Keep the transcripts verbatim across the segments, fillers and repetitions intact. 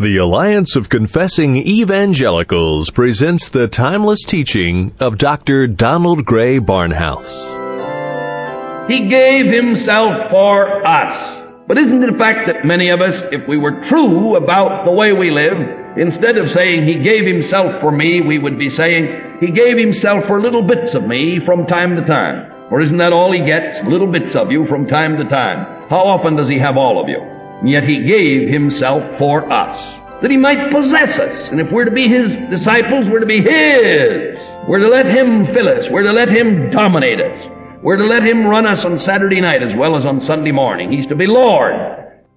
The Alliance of Confessing Evangelicals presents the timeless teaching of Doctor Donald Grey Barnhouse. He gave himself for us. But isn't it a fact that many of us, if we were true about the way we live, instead of saying he gave himself for me, we would be saying he gave himself for little bits of me from time to time. Or isn't that all he gets? Little bits of you from time to time. How often does he have all of you? And yet he gave himself for us, that he might possess us. And if we're to be his disciples, we're to be his. We're to let him fill us. We're to let him dominate us. We're to let him run us on Saturday night as well as on Sunday morning. He's to be Lord.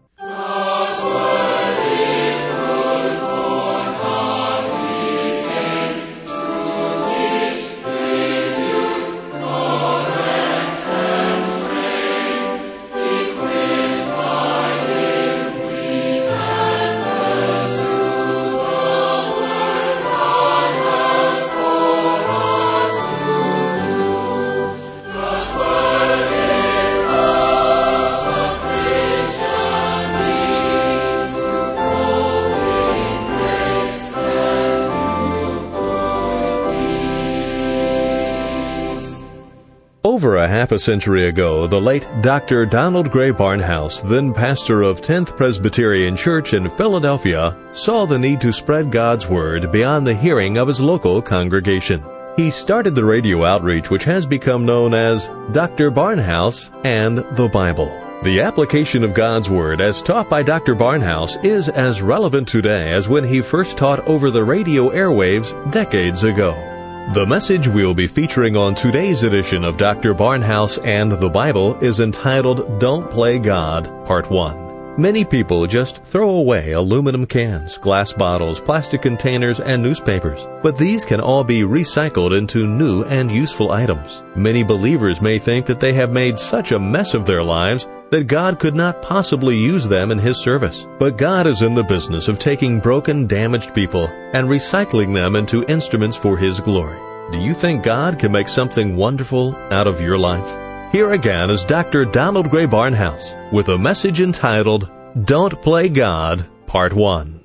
Over a half a century ago, the late Doctor Donald Grey Barnhouse, then pastor of tenth Presbyterian Church in Philadelphia, saw the need to spread God's Word beyond the hearing of his local congregation. He started the radio outreach which has become known as Doctor Barnhouse and the Bible. The application of God's Word as taught by Doctor Barnhouse is as relevant today as when he first taught over the radio airwaves decades ago. The message we'll be featuring on today's edition of Doctor Barnhouse and the Bible is entitled Don't Play God, Part one. Many people just throw away aluminum cans, glass bottles, plastic containers, and newspapers, but these can all be recycled into new and useful items. Many believers may think that they have made such a mess of their lives that God could not possibly use them in His service. But God is in the business of taking broken, damaged people and recycling them into instruments for His glory. Do you think God can make something wonderful out of your life? Here again is Doctor Donald Grey Barnhouse with a message entitled, Don't Play God, Part one.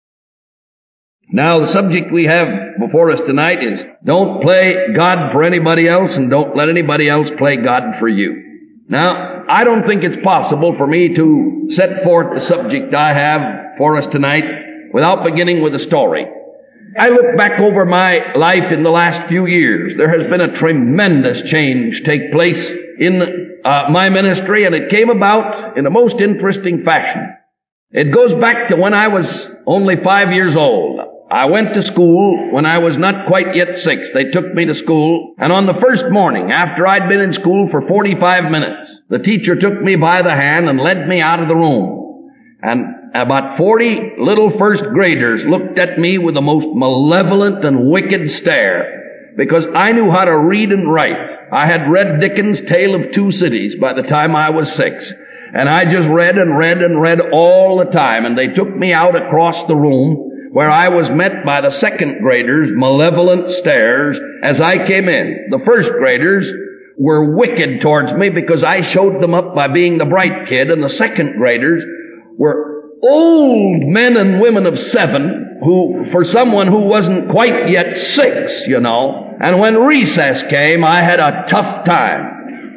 Now, the subject we have before us tonight is don't play God for anybody else and don't let anybody else play God for you. Now, I don't think it's possible for me to set forth the subject I have for us tonight without beginning with a story. I look back over my life in the last few years. There has been a tremendous change take place in uh, my ministry, and it came about in a most interesting fashion. It goes back to when I was only five years old. I went to school when I was not quite yet six. They took me to school, and on the first morning, after I'd been in school for forty-five minutes, the teacher took me by the hand and led me out of the room. And about forty little first graders looked at me with the most malevolent and wicked stare, because I knew how to read and write. I had read Dickens' Tale of Two Cities by the time I was six, and I just read and read and read all the time, and they took me out across the room, where I was met by the second graders' malevolent stares as I came in. The first graders were wicked towards me because I showed them up by being the bright kid, and the second graders were old men and women of seven who, for someone who wasn't quite yet six, you know, and when recess came, I had a tough time.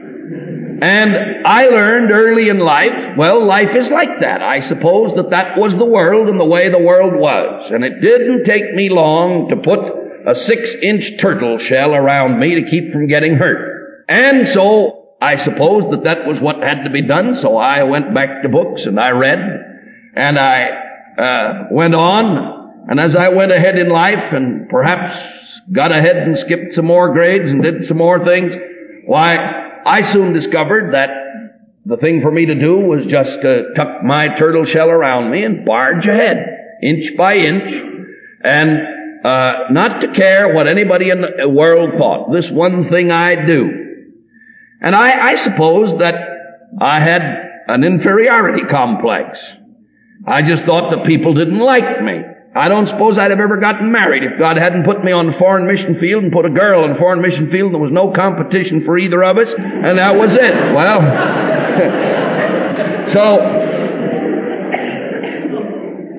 And I learned early in life, well, life is like that. I suppose that that was the world and the way the world was. And it didn't take me long to put a six-inch turtle shell around me to keep from getting hurt. And so I suppose that that was what had to be done. So I went back to books and I read and I uh, went on. And as I went ahead in life and perhaps got ahead and skipped some more grades and did some more things, why, I soon discovered that the thing for me to do was just to tuck my turtle shell around me and barge ahead, inch by inch, and uh not to care what anybody in the world thought. This one thing I'd do. And I, I suppose that I had an inferiority complex. I just thought that people didn't like me. I don't suppose I'd have ever gotten married if God hadn't put me on the foreign mission field and put a girl on the foreign mission field. There was no competition for either of us, and that was it. Well, so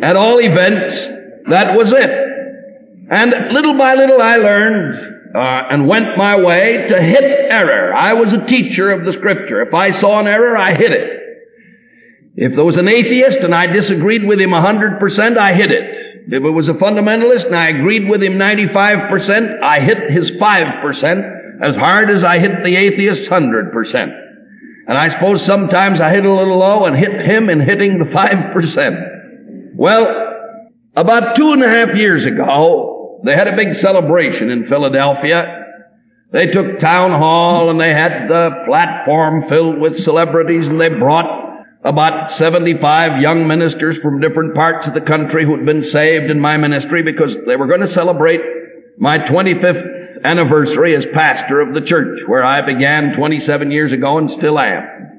At all events, that was it. And little by little I learned uh, and went my way to hit error. I was a teacher of the Scripture. If I saw an error, I hit it. If there was an atheist and I disagreed with him one hundred percent, I hit it. If it was a fundamentalist and I agreed with him ninety-five percent, I hit his five percent as hard as I hit the atheist's one hundred percent. And I suppose sometimes I hit a little low and hit him in hitting the five percent. Well, about two and a half years ago, they had a big celebration in Philadelphia. They took town hall and they had the platform filled with celebrities, and they brought about seventy-five young ministers from different parts of the country who had been saved in my ministry, because they were going to celebrate my twenty-fifth anniversary as pastor of the church where I began twenty-seven years ago and still am.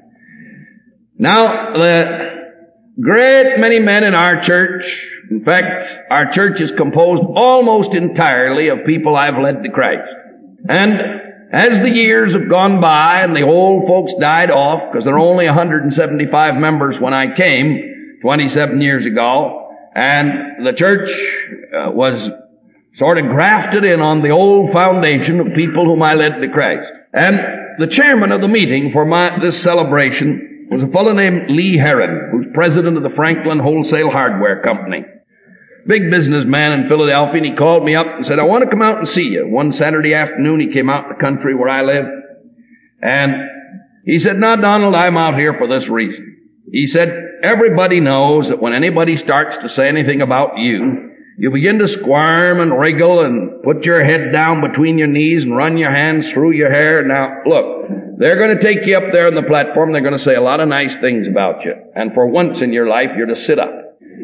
Now, the great many men in our church, in fact, our church is composed almost entirely of people I've led to Christ. And as the years have gone by and the old folks died off, because there were only one hundred seventy-five members when I came twenty-seven years ago, and the church uh, was sort of grafted in on the old foundation of people whom I led to Christ. And the chairman of the meeting for my this celebration was a fellow named Lee Herron, who's president of the Franklin Wholesale Hardware Company. Big businessman in Philadelphia, and he called me up and said, I want to come out and see you. One Saturday afternoon, he came out in the country where I live, and he said, now, Donald, I'm out here for this reason. He said, everybody knows that when anybody starts to say anything about you, you begin to squirm and wriggle and put your head down between your knees and run your hands through your hair. Now, look, they're going to take you up there on the platform, they're going to say a lot of nice things about you, and for once in your life, you're to sit up.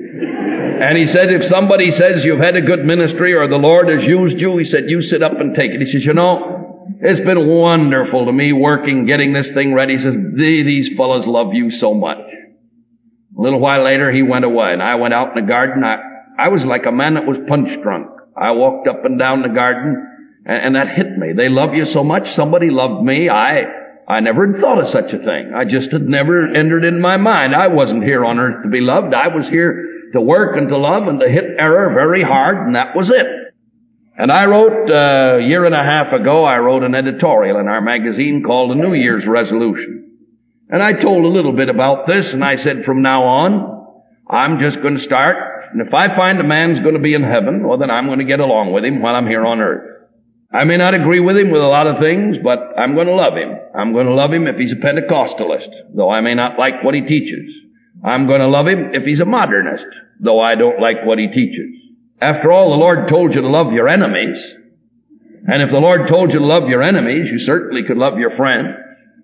And he said, if somebody says you've had a good ministry or the Lord has used you, he said, you sit up and take it. He says, you know, it's been wonderful to me working, getting this thing ready. He says, these fellows love you so much. A little while later, he went away, and I went out in the garden. I, I was like a man that was punch drunk. I walked up and down the garden, and, and that hit me. They love you so much. Somebody loved me. I, I never had thought of such a thing. I just had never entered in my mind. I wasn't here on earth to be loved. I was here to work and to love and to hit error very hard, and that was it. And I wrote, uh, a year and a half ago, I wrote an editorial in our magazine called The New Year's Resolution. And I told a little bit about this, and I said, from now on, I'm just going to start, and if I find a man's going to be in heaven, well, then I'm going to get along with him while I'm here on earth. I may not agree with him with a lot of things, but I'm going to love him. I'm going to love him if he's a Pentecostalist, though I may not like what he teaches. I'm going to love him if he's a modernist, though I don't like what he teaches. After all, the Lord told you to love your enemies. And if the Lord told you to love your enemies, you certainly could love your friends.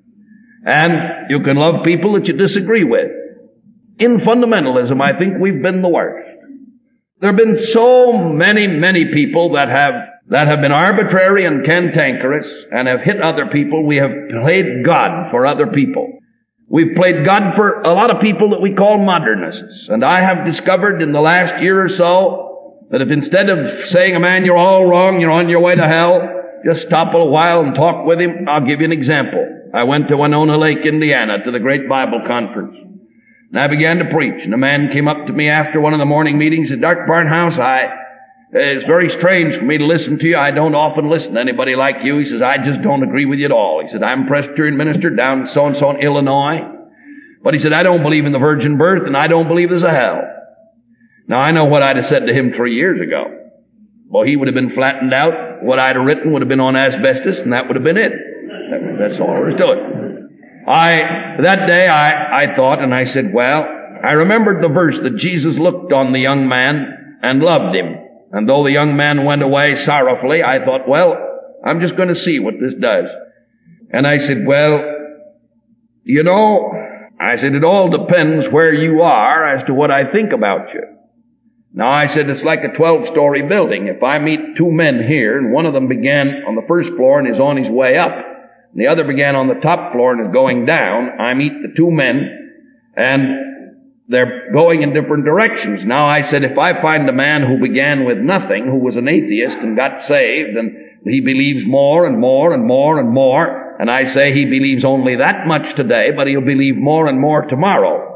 And you can love people that you disagree with. In fundamentalism, I think we've been the worst. There have been so many, many people that have that have been arbitrary and cantankerous and have hit other people. We have played God for other people. We've played God for a lot of people that we call modernists. And I have discovered in the last year or so that if instead of saying a man, you're all wrong, you're on your way to hell, just stop a while and talk with him. I'll give you an example. I went to Winona Lake, Indiana, to the Great Bible Conference. And I began to preach. And a man came up to me after one of the morning meetings at Doctor Barnhouse. I, it's very strange for me to listen to you. I don't often listen to anybody like you. He says, I just don't agree with you at all. He said, I'm a Presbyterian minister down in so-and-so in Illinois. But he said, I don't believe in the virgin birth, and I don't believe there's a hell. Now, I know what I'd have said to him three years ago. Well, he would have been flattened out. What I'd have written would have been on asbestos, and that would have been it. That's all there is to it. I, that day, I, I thought, and I said, well, I remembered the verse that Jesus looked on the young man and loved him. And though the young man went away sorrowfully, I thought, well, I'm just going to see what this does. And I said, well, you know, I said, it all depends where you are as to what I think about you. Now, I said, it's like a twelve-story building. If I meet two men here, and one of them began on the first floor and is on his way up, and the other began on the top floor and is going down, I meet the two men, and they're going in different directions. Now, I said, if I find a man who began with nothing, who was an atheist and got saved, and he believes more and more and more and more, and I say he believes only that much today, but he'll believe more and more tomorrow.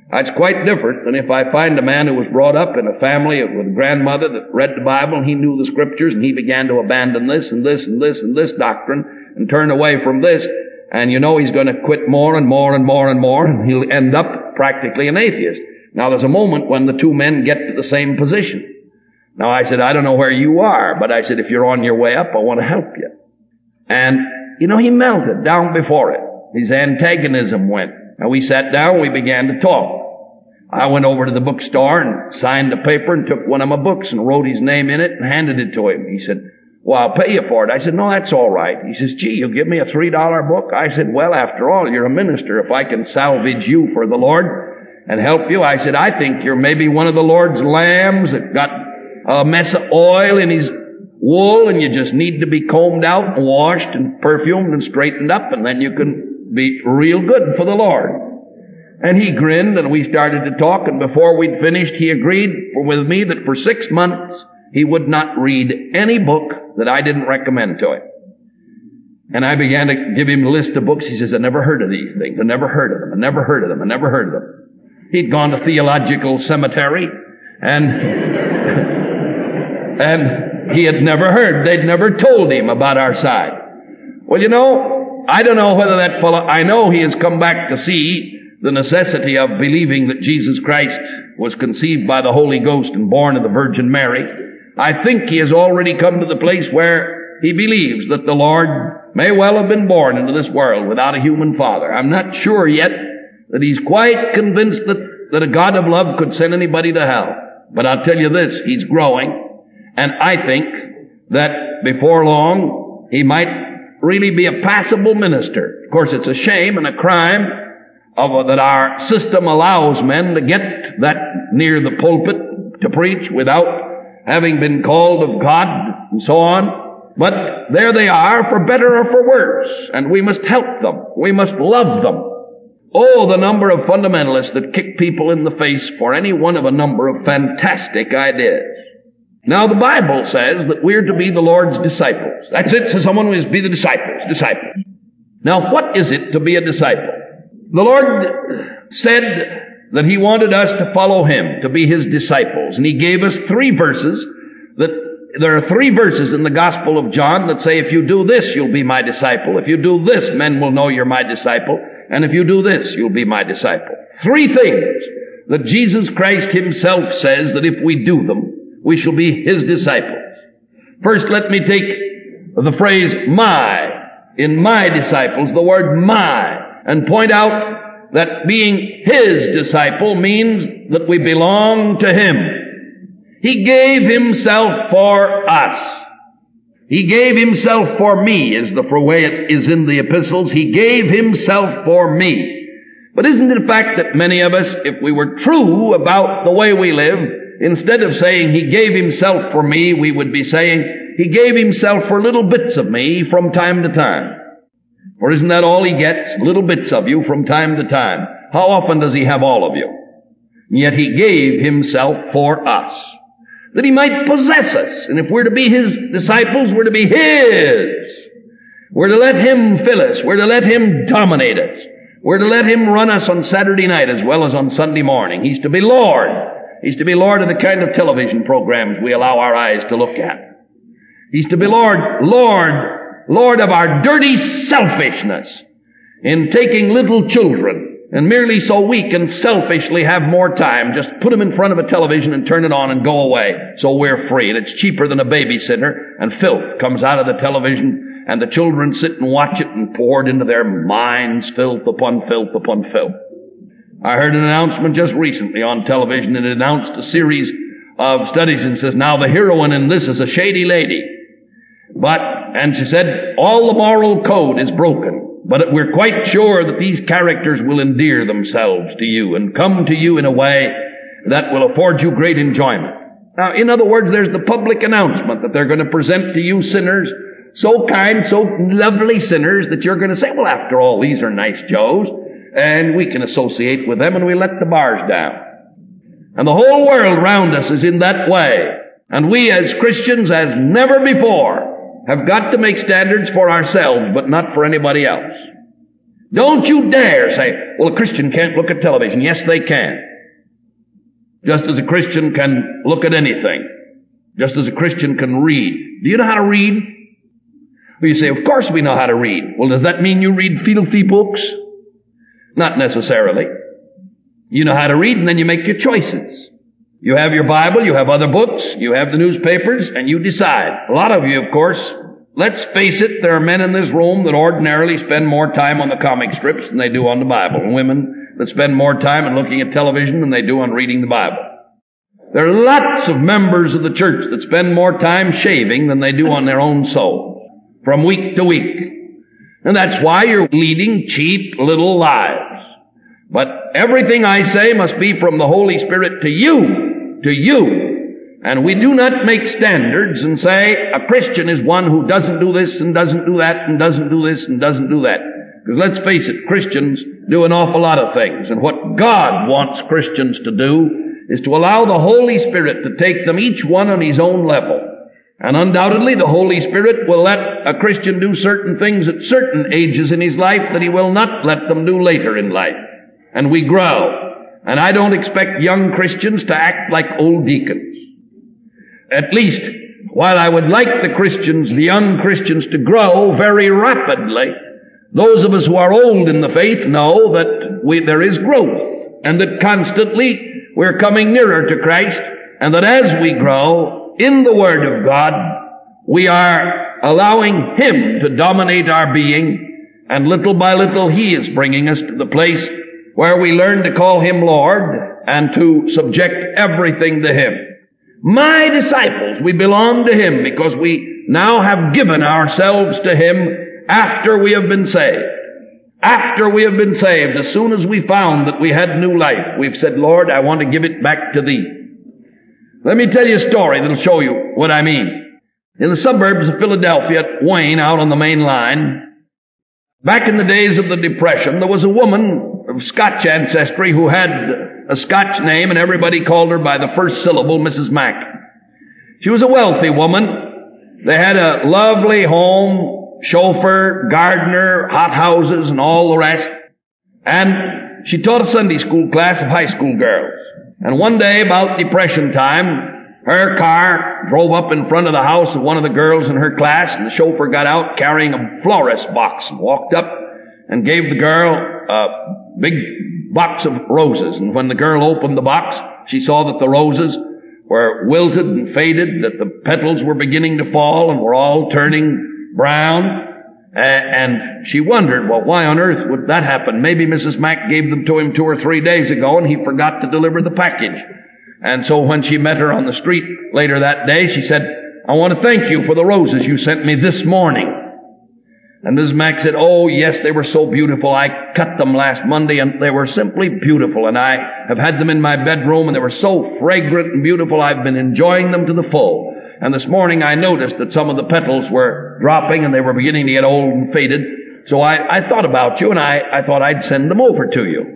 That's quite different than if I find a man who was brought up in a family with a grandmother that read the Bible and he knew the Scriptures and he began to abandon this and this and this and this doctrine and turn away from this, and you know he's going to quit more and more and more and more, and he'll end up practically an atheist. Now there's a moment when the two men get to the same position. Now I said, I don't know where you are, but I said, if you're on your way up, I want to help you. And, you know, he melted down before it. His antagonism went. And we sat down, we began to talk. I went over to the bookstore and signed a paper and took one of my books and wrote his name in it and handed it to him. He said, well, I'll pay you for it. I said, no, that's all right. He says, gee, you'll give me a three dollar book? I said, well, after all, you're a minister. If I can salvage you for the Lord and help you, I said, I think you're maybe one of the Lord's lambs that got a mess of oil in his wool and you just need to be combed out and washed and perfumed and straightened up, and then you can be real good for the Lord. And he grinned, and we started to talk, and before we'd finished, he agreed with me that for six months he would not read any book that I didn't recommend to him. And I began to give him a list of books. He says, I never heard of these things. I never heard of them. I never heard of them. I never heard of them. He'd gone to theological cemetery, and and he had never heard. They'd never told him about our side. Well, you know, I don't know whether that fellow, I know he has come back to see the necessity of believing that Jesus Christ was conceived by the Holy Ghost and born of the Virgin Mary. I think he has already come to the place where he believes that the Lord may well have been born into this world without a human father. I'm not sure yet that he's quite convinced that, that a God of love could send anybody to hell. But I'll tell you this, he's growing, and I think that before long he might really be a passable minister. Of course, it's a shame and a crime Of, that our system allows men to get that near the pulpit to preach without having been called of God and so on. But there they are, for better or for worse, and we must help them. We must love them. Oh, the number of fundamentalists that kick people in the face for any one of a number of fantastic ideas. Now, the Bible says that we're to be the Lord's disciples. That's it, so someone is be the disciples, disciples. Now, what is it to be a disciple? The Lord said that He wanted us to follow Him, to be His disciples. And He gave us three verses that, there are three verses in the Gospel of John that say, if you do this, you'll be my disciple. If you do this, men will know you're my disciple. And if you do this, you'll be my disciple. Three things that Jesus Christ Himself says that if we do them, we shall be His disciples. First, let me take the phrase my, in my disciples, the word my, and point out that being His disciple means that we belong to Him. He gave Himself for us. He gave Himself for me, is the way it is in the epistles. He gave Himself for me. But isn't it a fact that many of us, if we were true about the way we live, instead of saying He gave Himself for me, we would be saying He gave Himself for little bits of me from time to time. For isn't that all He gets? Little bits of you from time to time. How often does He have all of you? And yet He gave Himself for us, that He might possess us. And if we're to be His disciples, we're to be His. We're to let Him fill us. We're to let Him dominate us. We're to let Him run us on Saturday night as well as on Sunday morning. He's to be Lord. He's to be Lord of the kind of television programs we allow our eyes to look at. He's to be Lord, Lord, Lord of our dirty selfishness in taking little children and merely so we can selfishly have more time, just put them in front of a television and turn it on and go away so we're free. And it's cheaper than a babysitter, and filth comes out of the television and the children sit and watch it and poured into their minds filth upon filth upon filth. I heard an announcement just recently on television, and it announced a series of studies and says, now the heroine in this is a shady lady. But, and she said, all the moral code is broken, but we're quite sure that these characters will endear themselves to you and come to you in a way that will afford you great enjoyment. Now, in other words, there's the public announcement that they're going to present to you sinners, so kind, so lovely sinners, that you're going to say, well, after all, these are nice Joes, and we can associate with them, and we let the bars down. And the whole world round us is in that way. And we as Christians, as never before, have got to make standards for ourselves, but not for anybody else. Don't you dare say, well, a Christian can't look at television. Yes, they can. Just as a Christian can look at anything. Just as a Christian can read. Do you know how to read? Well, you say, of course we know how to read. Well, does that mean you read filthy books? Not necessarily. You know how to read, and then you make your choices. You have your Bible, you have other books, you have the newspapers, and you decide. A lot of you, of course, let's face it, there are men in this room that ordinarily spend more time on the comic strips than they do on the Bible, and women that spend more time on looking at television than they do on reading the Bible. There are lots of members of the church that spend more time shaving than they do on their own soul, from week to week. And that's why you're leading cheap little lives. But everything I say must be from the Holy Spirit to you, to you. And we do not make standards and say a Christian is one who doesn't do this and doesn't do that and doesn't do this and doesn't do that. Because let's face it, Christians do an awful lot of things. And what God wants Christians to do is to allow the Holy Spirit to take them each one on his own level. And undoubtedly the Holy Spirit will let a Christian do certain things at certain ages in his life that he will not let them do later in life. And we grow. And I don't expect young Christians to act like old deacons. At least, while I would like the Christians, the young Christians, to grow very rapidly, those of us who are old in the faith know that we, there is growth, and that constantly we're coming nearer to Christ, and that as we grow in the Word of God, we are allowing Him to dominate our being, and little by little He is bringing us to the place where we learn to call Him Lord and to subject everything to Him. My disciples, we belong to Him because we now have given ourselves to Him after we have been saved. After we have been saved, as soon as we found that we had new life, we've said, Lord, I want to give it back to Thee. Let me tell you a story that'll show you what I mean. In the suburbs of Philadelphia, at Wayne, out on the main line, back in the days of the Depression, there was a woman of Scotch ancestry who had a Scotch name, and everybody called her by the first syllable, Missus Mack. She was a wealthy woman. They had a lovely home, chauffeur, gardener, hot houses, and all the rest. And she taught a Sunday school class of high school girls. And one day, about Depression time, her car drove up in front of the house of one of the girls in her class, and the chauffeur got out carrying a florist box and walked up and gave the girl a big box of roses. And when the girl opened the box, she saw that the roses were wilted and faded, that the petals were beginning to fall and were all turning brown. And she wondered, well, why on earth would that happen? Maybe Missus Mack gave them to him two or three days ago and he forgot to deliver the package. And so when she met her on the street later that day, she said, I want to thank you for the roses you sent me this morning. And Missus Mack said, oh, yes, they were so beautiful. I cut them last Monday, and they were simply beautiful. And I have had them in my bedroom, and they were so fragrant and beautiful, I've been enjoying them to the full. And this morning I noticed that some of the petals were dropping, and they were beginning to get old and faded. So I, I thought about you, and I, I thought I'd send them over to you.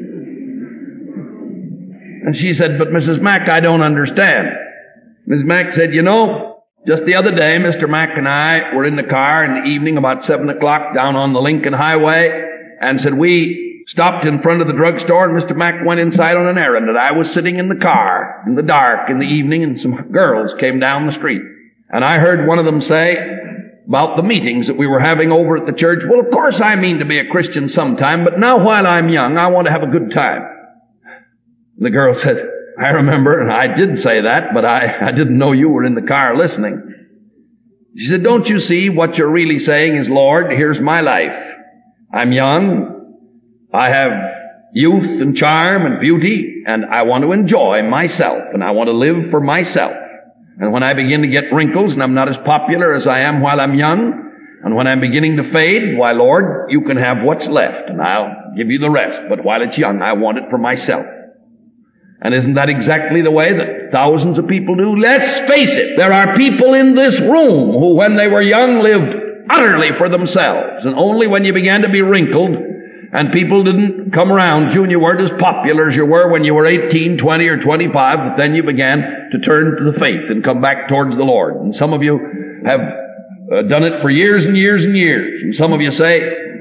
And she said, but Missus Mack, I don't understand. Missus Mack said, you know, just the other day, Mister Mack and I were in the car in the evening about seven o'clock down on the Lincoln Highway, and said we stopped in front of the drugstore, and Mister Mack went inside on an errand, and I was sitting in the car in the dark in the evening, and some girls came down the street. And I heard one of them say about the meetings that we were having over at the church, well, of course I mean to be a Christian sometime, but now while I'm young, I want to have a good time. And the girl said, I remember, and I did say that, but I, I didn't know you were in the car listening. She said, don't you see what you're really saying is, Lord, here's my life. I'm young. I have youth and charm and beauty, and I want to enjoy myself, and I want to live for myself. And when I begin to get wrinkles, and I'm not as popular as I am while I'm young, and when I'm beginning to fade, why, Lord, you can have what's left, and I'll give you the rest. But while it's young, I want it for myself. And isn't that exactly the way that thousands of people do? Let's face it, there are people in this room who, when they were young, lived utterly for themselves. And only when you began to be wrinkled and people didn't come around you and you weren't as popular as you were when you were eighteen, twenty, or twenty-five, that then you began to turn to the faith and come back towards the Lord. And some of you have uh, done it for years and years and years. And some of you say,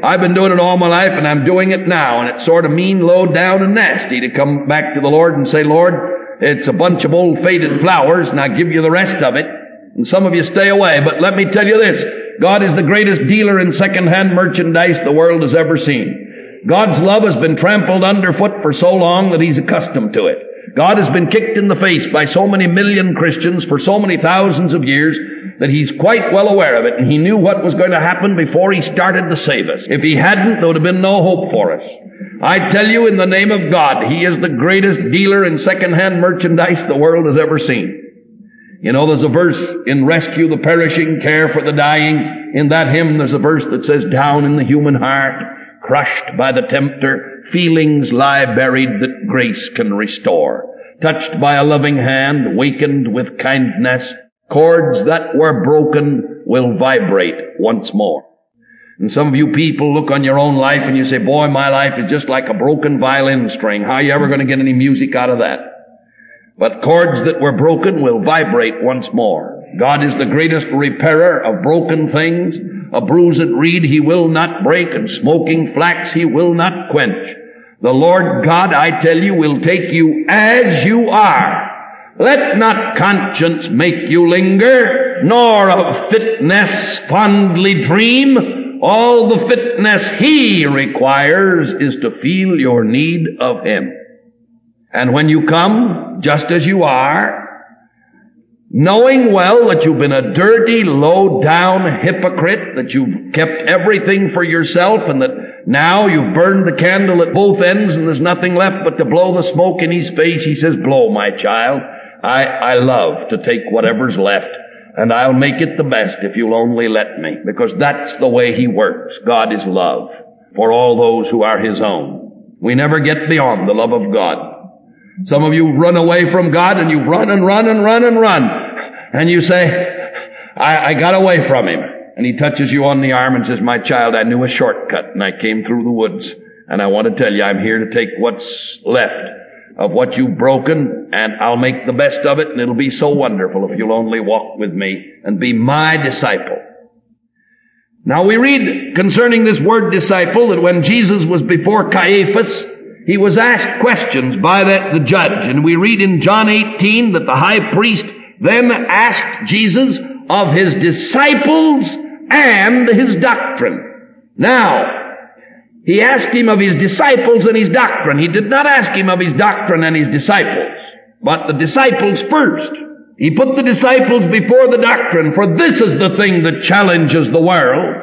I've been doing it all my life, and I'm doing it now, and it's sort of mean, low down, and nasty to come back to the Lord and say, Lord, it's a bunch of old faded flowers, and I give you the rest of it. And some of you stay away. But let me tell you this. God is the greatest dealer in second-hand merchandise the world has ever seen. God's love has been trampled underfoot for so long that He's accustomed to it. God has been kicked in the face by so many million Christians for so many thousands of years that He's quite well aware of it, and He knew what was going to happen before He started to save us. If He hadn't, there would have been no hope for us. I tell you, in the name of God, He is the greatest dealer in second-hand merchandise the world has ever seen. You know, there's a verse in Rescue the Perishing, Care for the Dying. In that hymn, there's a verse that says, down in the human heart, crushed by the tempter, feelings lie buried that grace can restore. Touched by a loving hand, wakened with kindness, chords that were broken will vibrate once more. And some of you people look on your own life and you say, boy, my life is just like a broken violin string. How are you ever going to get any music out of that? But chords that were broken will vibrate once more. God is the greatest repairer of broken things. A bruised reed He will not break, and smoking flax He will not quench. The Lord God, I tell you, will take you as you are. Let not conscience make you linger, nor of fitness fondly dream. All the fitness He requires is to feel your need of Him. And when you come, just as you are, knowing well that you've been a dirty, low-down hypocrite, that you've kept everything for yourself, and that now you've burned the candle at both ends and there's nothing left but to blow the smoke in His face, He says, blow, my child. I, I love to take whatever's left, and I'll make it the best if you'll only let me, because that's the way He works. God is love for all those who are His own. We never get beyond the love of God. Some of you run away from God, and you run and run and run and run. And you say, I, I got away from Him. And He touches you on the arm and says, my child, I knew a shortcut, and I came through the woods. And I want to tell you, I'm here to take what's left of what you've broken, and I'll make the best of it, and it'll be so wonderful if you'll only walk with me and be my disciple. Now we read concerning this word disciple that when Jesus was before Caiaphas, He was asked questions by the, the judge. And we read in John eighteen that the high priest then asked Jesus of His disciples and His doctrine. Now, He asked Him of His disciples and His doctrine. He did not ask Him of His doctrine and His disciples, but the disciples first. He put the disciples before the doctrine, for this is the thing that challenges the world.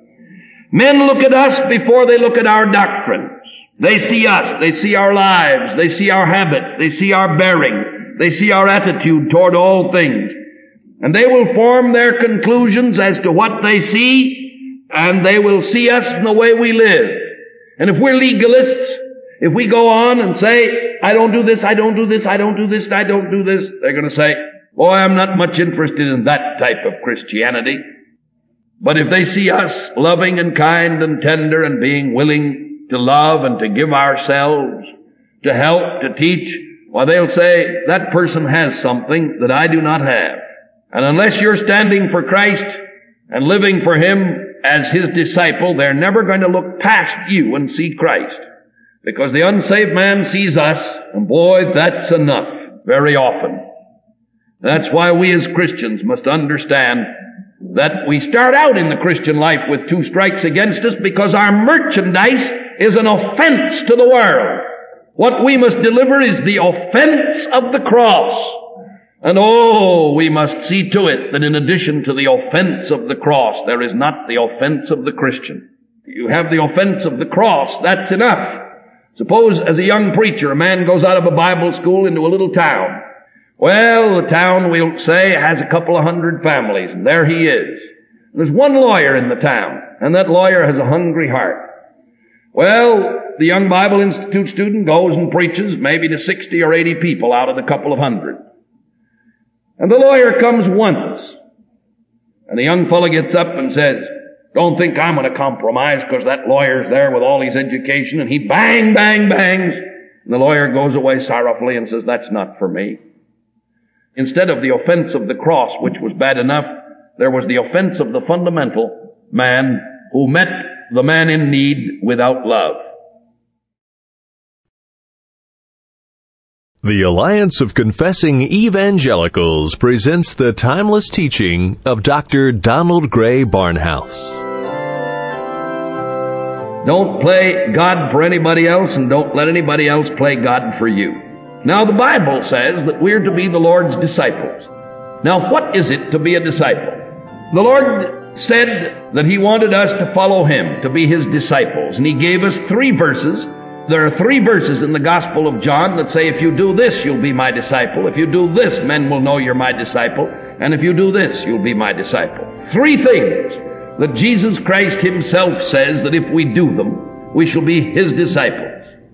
Men look at us before they look at our doctrines. They see us, they see our lives, they see our habits, they see our bearing, they see our attitude toward all things. And they will form their conclusions as to what they see, and they will see us in the way we live. And if we're legalists, if we go on and say, I don't do this, I don't do this, I don't do this, I don't do this, they're going to say, boy, I'm not much interested in that type of Christianity. But if they see us loving and kind and tender and being willing to love and to give ourselves, to help, to teach, well, they'll say, that person has something that I do not have. And unless you're standing for Christ and living for Him as His disciple, they're never going to look past you and see Christ. Because the unsaved man sees us, and boy, that's enough very often. That's why we as Christians must understand that we start out in the Christian life with two strikes against us because our merchandise is an offense to the world. What we must deliver is the offense of the cross. And oh, we must see to it that in addition to the offense of the cross, there is not the offense of the Christian. You have the offense of the cross, that's enough. Suppose as a young preacher, a man goes out of a Bible school into a little town. Well, the town, we'll say, has a couple of hundred families, and there he is. There's one lawyer in the town, and that lawyer has a hungry heart. Well, the young Bible Institute student goes and preaches maybe to sixty or eighty people out of the couple of hundred. And the lawyer comes once, and the young fellow gets up and says, don't think I'm going to compromise because that lawyer's there with all his education, and he bang, bang, bangs. And the lawyer goes away sorrowfully and says, that's not for me. Instead of the offense of the cross, which was bad enough, there was the offense of the fundamental man who met the man in need without love. The Alliance of Confessing Evangelicals presents the timeless teaching of Doctor Donald Gray Barnhouse. Don't play God for anybody else, and don't let anybody else play God for you. Now, the Bible says that we're to be the Lord's disciples. Now, what is it to be a disciple? The Lord said that He wanted us to follow Him, to be His disciples, and He gave us three verses. There are three verses in the Gospel of John that say, if you do this, you'll be my disciple. If you do this, men will know you're my disciple. And if you do this, you'll be my disciple. Three things that Jesus Christ Himself says that if we do them, we shall be His disciples.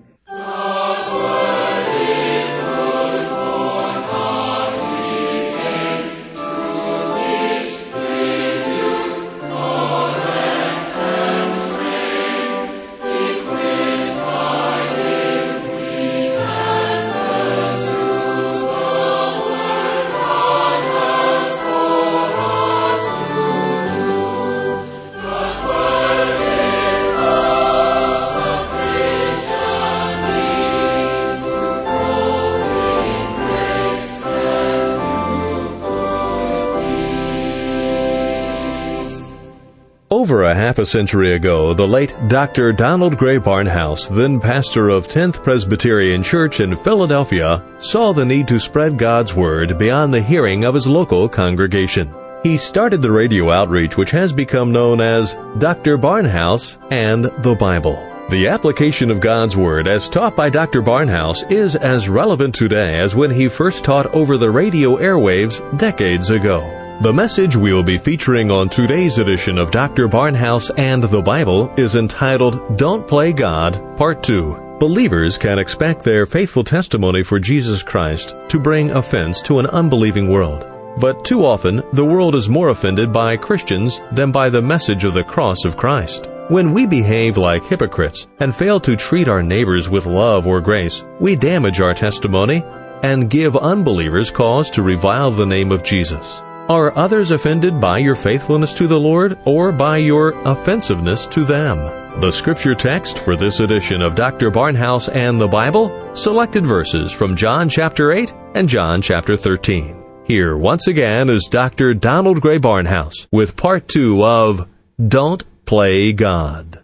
Over a half a century ago, the late Doctor Donald Gray Barnhouse, then pastor of tenth Presbyterian Church in Philadelphia, saw the need to spread God's Word beyond the hearing of his local congregation. He started the radio outreach which has become known as Doctor Barnhouse and the Bible. The application of God's Word as taught by Doctor Barnhouse is as relevant today as when he first taught over the radio airwaves decades ago. The message we will be featuring on today's edition of Doctor Barnhouse and the Bible is entitled, Don't Play God, Part two. Believers can expect their faithful testimony for Jesus Christ to bring offense to an unbelieving world. But too often, the world is more offended by Christians than by the message of the cross of Christ. When we behave like hypocrites and fail to treat our neighbors with love or grace, we damage our testimony and give unbelievers cause to revile the name of Jesus. Are others offended by your faithfulness to the Lord or by your offensiveness to them? The scripture text for this edition of Doctor Barnhouse and the Bible, selected verses from John chapter eight and John chapter thirteen. Here once again is Doctor Donald Gray Barnhouse with part two of Don't Play God.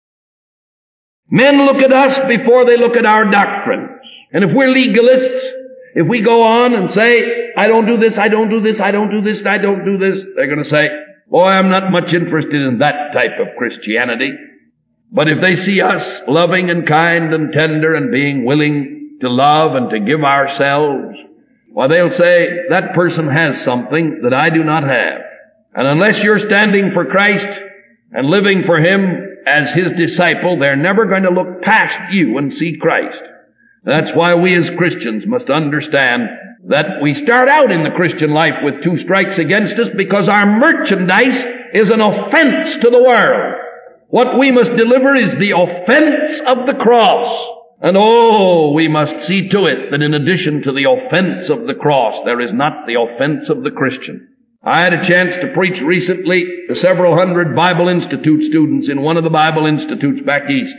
Men look at us before they look at our doctrines. And if we're legalists, if we go on and say, I don't do this, I don't do this, I don't do this, I don't do this, they're going to say, boy, I'm not much interested in that type of Christianity. But if they see us loving and kind and tender and being willing to love and to give ourselves, well, they'll say, that person has something that I do not have. And unless you're standing for Christ and living for Him as His disciple, they're never going to look past you and see Christ. That's why we as Christians must understand that we start out in the Christian life with two strikes against us because our merchandise is an offense to the world. What we must deliver is the offense of the cross. And oh, we must see to it that in addition to the offense of the cross, there is not the offense of the Christian. I had a chance to preach recently to several hundred Bible Institute students in one of the Bible Institutes back east.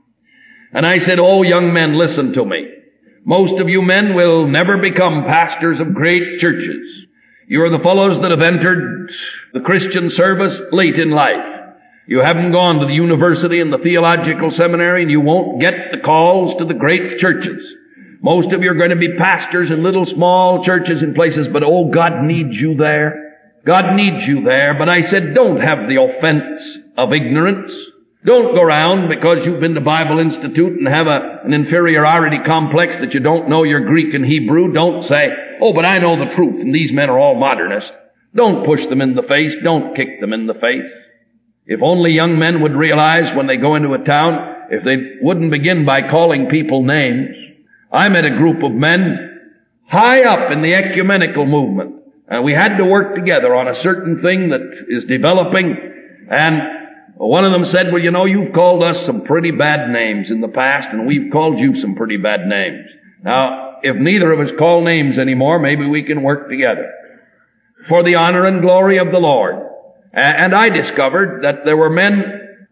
And I said, oh, young men, listen to me. Most of you men will never become pastors of great churches. You are the fellows that have entered the Christian service late in life. You haven't gone to the university and the theological seminary, and you won't get the calls to the great churches. Most of you are going to be pastors in little small churches in places, but oh, God needs you there. God needs you there. But I said, don't have the offense of ignorance. Don't go around because you've been to Bible Institute and have a, an inferiority complex that you don't know your Greek and Hebrew. Don't say, oh, but I know the truth and these men are all modernists. Don't push them in the face. Don't kick them in the face. If only young men would realize when they go into a town, if they wouldn't begin by calling people names. I met a group of men high up in the ecumenical movement, and we had to work together on a certain thing that is developing, and one of them said, well, you know, you've called us some pretty bad names in the past, and we've called you some pretty bad names. Now, if neither of us call names anymore, maybe we can work together for the honor and glory of the Lord. And I discovered that there were men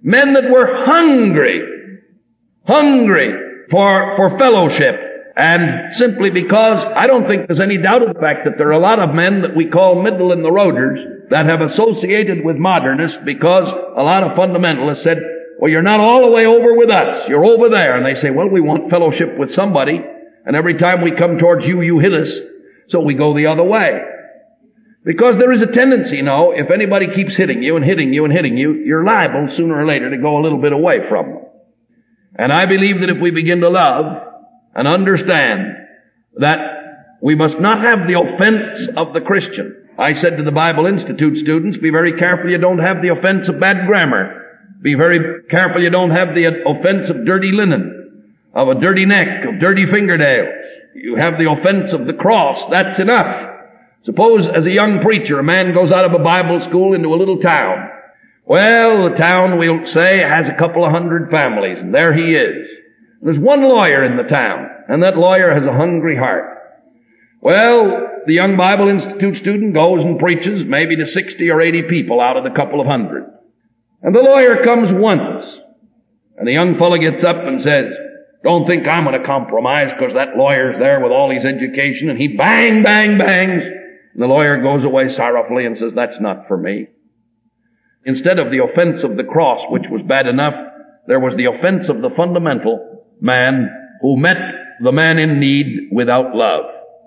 Men that were hungry, hungry for, for fellowship. And simply because I don't think there's any doubt of the fact that there are a lot of men that we call middle in the roaders that have associated with modernists because a lot of fundamentalists said, well, you're not all the way over with us. You're over there. And they say, well, we want fellowship with somebody. And every time we come towards you, you hit us. So we go the other way. Because there is a tendency, you know, if anybody keeps hitting you and hitting you and hitting you, you're liable sooner or later to go a little bit away from them. And I believe that if we begin to love and understand that we must not have the offense of the Christian. I said to the Bible Institute students, be very careful you don't have the offense of bad grammar. Be very careful you don't have the offense of dirty linen, of a dirty neck, of dirty fingernails. You have the offense of the cross. That's enough. Suppose as a young preacher, a man goes out of a Bible school into a little town. Well, the town, we'll say, has a couple of hundred families, and there he is. There's one lawyer in the town, and that lawyer has a hungry heart. Well, the young Bible Institute student goes and preaches maybe to sixty or eighty people out of the couple of hundred. And the lawyer comes once, and the young fellow gets up and says, don't think I'm going to compromise because that lawyer's there with all his education, and he bang, bang, bangs. And the lawyer goes away sorrowfully and says, that's not for me. Instead of the offense of the cross, which was bad enough, there was the offense of the fundamental man who met the man in need without love.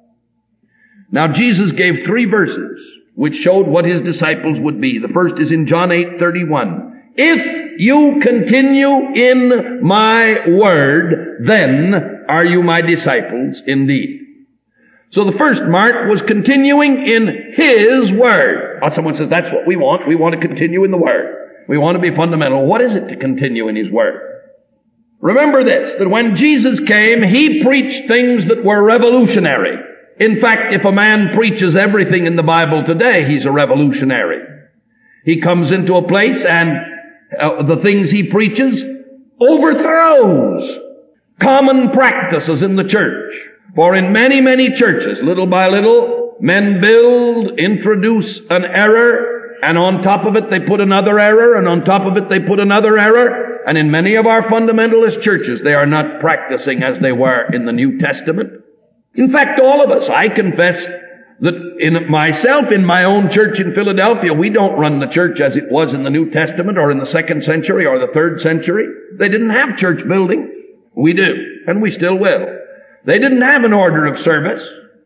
Now Jesus gave three verses which showed what his disciples would be. The first is in John eight thirty-one. If you continue in my word, then are you my disciples indeed. So the first mark was continuing in his word. Now someone says, that's what we want. We want to continue in the word. We want to be fundamental. What is it to continue in his word? Remember this, that when Jesus came, he preached things that were revolutionary. In fact, if a man preaches everything in the Bible today, he's a revolutionary. He comes into a place and uh, the things he preaches overthrows common practices in the church. For in many, many churches, little by little, men build, introduce an error, and on top of it they put another error, and on top of it they put another error. And in many of our fundamentalist churches, they are not practicing as they were in the New Testament. In fact, all of us, I confess that in myself, in my own church in Philadelphia, we don't run the church as it was in the New Testament or in the second century or the third century. They didn't have church building. We do, and we still will. They didn't have an order of service.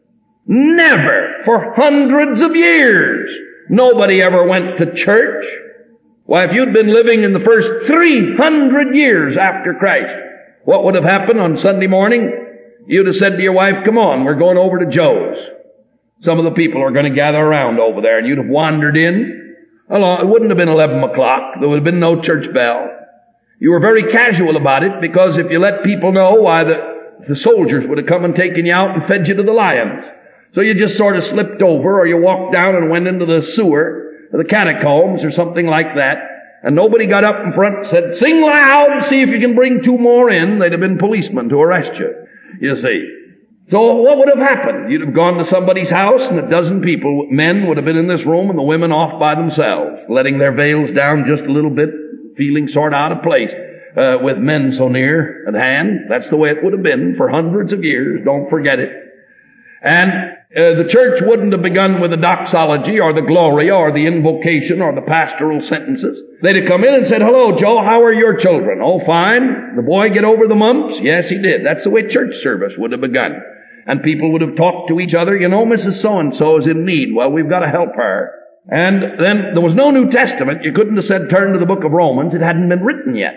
Never, for hundreds of years, nobody ever went to church. Why, if you'd been living in the first three hundred years after Christ, what would have happened on Sunday morning? You'd have said to your wife, come on, we're going over to Joe's. Some of the people are going to gather around over there, and you'd have wandered in. Well, it wouldn't have been eleven o'clock. There would have been no church bell. You were very casual about it, because if you let people know, why, the, the soldiers would have come and taken you out and fed you to the lions. So you just sort of slipped over, or you walked down and went into the sewer, or the catacombs, or something like that. And nobody got up in front and said, sing loud and see if you can bring two more in. They'd have been policemen to arrest you, you see. So what would have happened? You'd have gone to somebody's house, and a dozen people, men, would have been in this room, and the women off by themselves, letting their veils down just a little bit, feeling sort of out of place uh, with men so near at hand. That's the way it would have been for hundreds of years. Don't forget it. And uh, the church wouldn't have begun with the doxology or the gloria or the invocation or the pastoral sentences. They'd have come in and said, hello, Joe, how are your children? Oh, fine. The boy get over the mumps? Yes, he did. That's the way church service would have begun. And people would have talked to each other, you know, Missus So-and-so is in need. Well, we've got to help her. And then there was no New Testament. You couldn't have said turn to the book of Romans. It hadn't been written yet.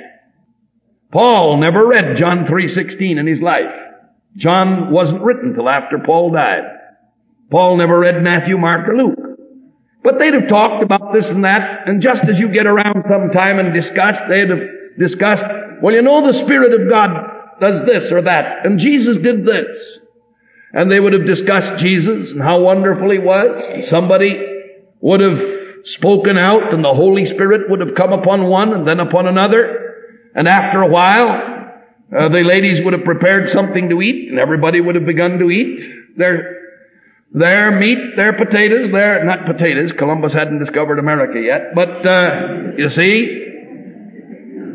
Paul never read John three sixteen in his life. John wasn't written till after Paul died. Paul never read Matthew, Mark, or Luke. But they'd have talked about this and that, and just as you get around sometime and discuss, they'd have discussed, well, you know, the Spirit of God does this or that, and Jesus did this. And they would have discussed Jesus and how wonderful he was. And somebody would have spoken out, and the Holy Spirit would have come upon one and then upon another. And after a while, uh, the ladies would have prepared something to eat, and everybody would have begun to eat their their meat, their potatoes, their, not potatoes, Columbus hadn't discovered America yet, but, uh, you see,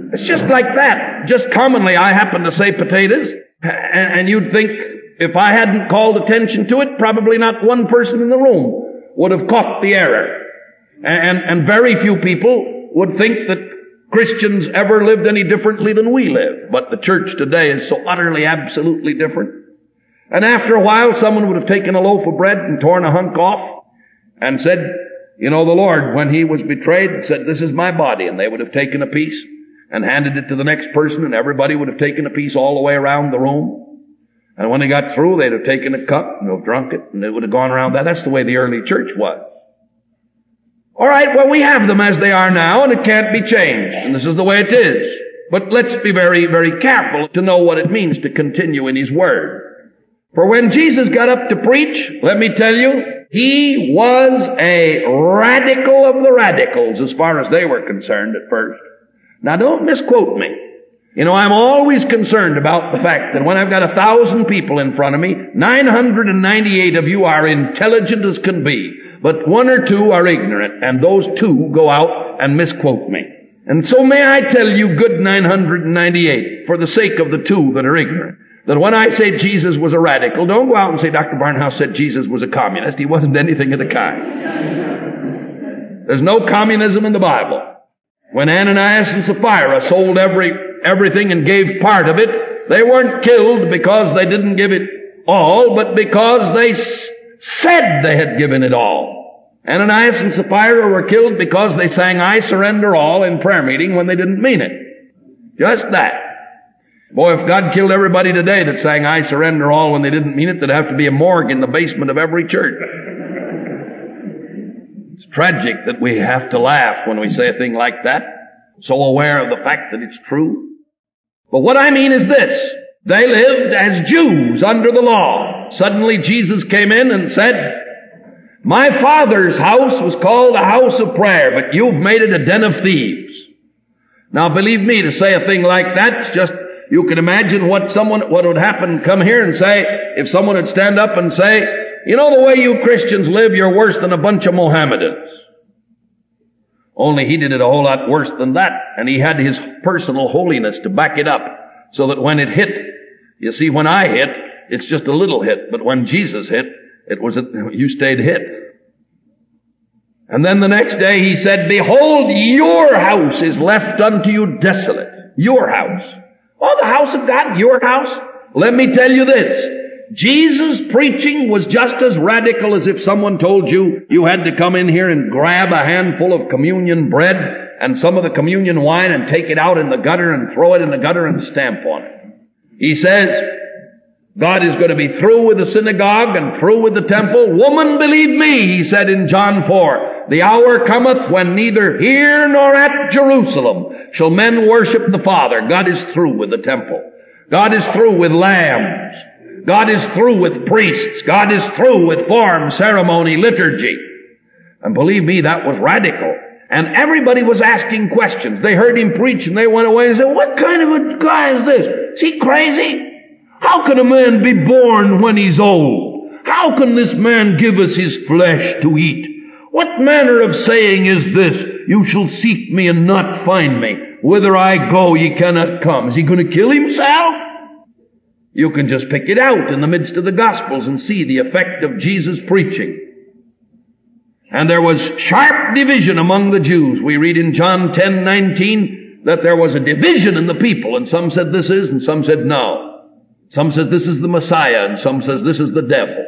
It's just like that. Just commonly I happen to say potatoes, and, and you'd think if I hadn't called attention to it, probably not one person in the room would have caught the error. And, and very few people would think that Christians ever lived any differently than we live. But the church today is so utterly, absolutely different. And after a while, someone would have taken a loaf of bread and torn a hunk off and said, you know, the Lord, when He was betrayed, said, this is my body. And they would have taken a piece and handed it to the next person, and everybody would have taken a piece all the way around the room. And when they got through, they'd have taken a cup and have drunk it, and it would have gone around that. That's the way the early church was. All right, well, we have them as they are now, and it can't be changed. And this is the way it is. But let's be very, very careful to know what it means to continue in His Word. For when Jesus got up to preach, let me tell you, He was a radical of the radicals as far as they were concerned at first. Now, don't misquote me. You know, I'm always concerned about the fact that when I've got a thousand people in front of me, nine hundred ninety-eight of you are intelligent as can be, but one or two are ignorant, and those two go out and misquote me. And so may I tell you, good nine hundred ninety-eight, for the sake of the two that are ignorant, that when I say Jesus was a radical, don't go out and say Doctor Barnhouse said Jesus was a communist. He wasn't anything of the kind. There's no communism in the Bible. When Ananias and Sapphira sold every everything and gave part of it, they weren't killed because they didn't give it all, but because they s- said they had given it all. Ananias and Sapphira were killed because they sang I surrender all in prayer meeting when they didn't mean it. Just that. Boy, if God killed everybody today that sang I surrender all when they didn't mean it, there'd have to be a morgue in the basement of every church. It's tragic that we have to laugh when we say a thing like that, so aware of the fact that it's true. But what I mean is this. They lived as Jews under the law. Suddenly Jesus came in and said, my Father's house was called a house of prayer, but you've made it a den of thieves. Now believe me, to say a thing like that, it's just, you can imagine what someone, what would happen, come here and say, if someone would stand up and say, you know, the way you Christians live, you're worse than a bunch of Mohammedans. Only he did it a whole lot worse than that, and he had his personal holiness to back it up, so that when it hit, you see, when I hit, it's just a little hit, but when Jesus hit, it was a, you stayed hit. And then the next day he said, behold, your house is left unto you desolate. Your house. Oh, the house of God, your house? Let me tell you this. Jesus' preaching was just as radical as if someone told you you had to come in here and grab a handful of communion bread and some of the communion wine and take it out in the gutter and throw it in the gutter and stamp on it. He says, God is going to be through with the synagogue and through with the temple. Woman, believe me, he said in John four, the hour cometh when neither here nor at Jerusalem shall men worship the Father. God is through with the temple. God is through with lambs. God is through with priests. God is through with form, ceremony, liturgy. And believe me, that was radical. And everybody was asking questions. They heard him preach and they went away and said, what kind of a guy is this? Is he crazy? How can a man be born when he's old? How can this man give us his flesh to eat? What manner of saying is this? You shall seek me and not find me. Whither I go, ye cannot come. Is he going to kill himself? You can just pick it out in the midst of the Gospels and see the effect of Jesus' preaching. And there was sharp division among the Jews. We read in John ten nineteen that there was a division in the people, and some said this is, and some said no. Some said this is the Messiah, and some says this is the devil.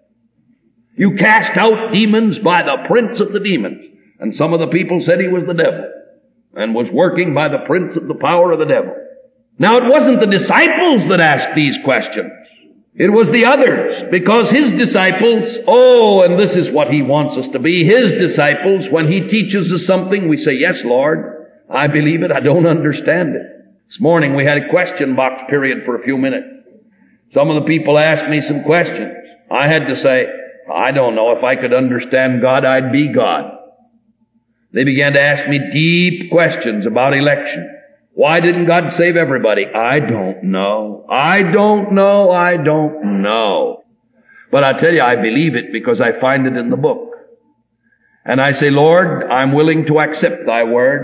You cast out demons by the prince of the demons. And some of the people said he was the devil, and was working by the prince of the power of the devil. Now it wasn't the disciples that asked these questions. It was the others, because his disciples, oh, and this is what he wants us to be, his disciples, when he teaches us something, we say, yes, Lord, I believe it, I don't understand it. This morning we had a question box period for a few minutes. Some of the people asked me some questions. I had to say, I don't know, if I could understand God, I'd be God. They began to ask me deep questions about election. Why didn't God save everybody? I don't know. I don't know. I don't know. But I tell you, I believe it because I find it in the book. And I say, Lord, I'm willing to accept thy word.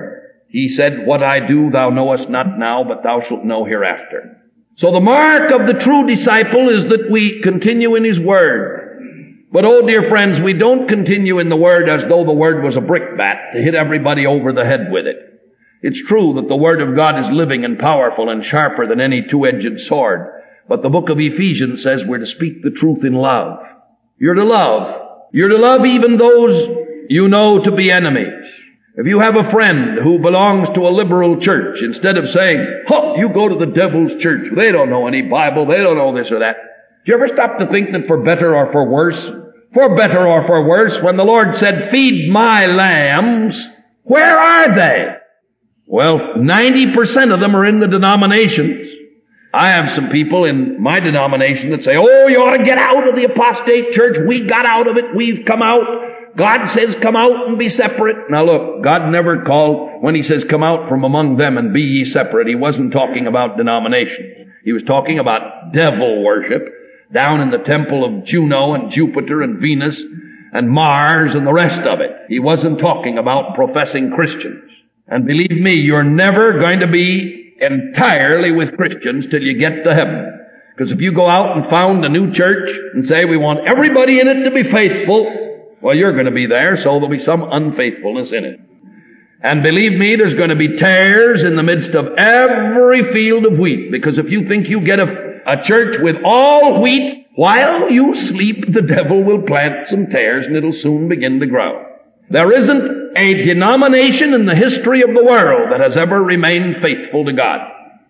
He said, what I do thou knowest not now, but thou shalt know hereafter. So the mark of the true disciple is that we continue in his word. But oh dear friends, we don't continue in the word as though the word was a brickbat to hit everybody over the head with it. It's true that the word of God is living and powerful and sharper than any two-edged sword. But the book of Ephesians says we're to speak the truth in love. You're to love. You're to love even those you know to be enemies. If you have a friend who belongs to a liberal church, instead of saying, "Huh, you go to the devil's church. They don't know any Bible. They don't know this or that." Do you ever stop to think that for better or for worse, for better or for worse, when the Lord said, "Feed my lambs," where are they? Well, ninety percent of them are in the denominations. I have some people in my denomination that say, "Oh, you ought to get out of the apostate church. We got out of it. We've come out. God says come out and be separate." Now look, God never called, when he says come out from among them and be ye separate, he wasn't talking about denominations. He was talking about devil worship down in the temple of Juno and Jupiter and Venus and Mars and the rest of it. He wasn't talking about professing Christians. And believe me, you're never going to be entirely with Christians till you get to heaven. Because if you go out and found a new church and say we want everybody in it to be faithful, well, you're going to be there, so there'll be some unfaithfulness in it. And believe me, there's going to be tares in the midst of every field of wheat, because if you think you get a, a church with all wheat, while you sleep, the devil will plant some tares and it'll soon begin to grow. There isn't a denomination in the history of the world that has ever remained faithful to God.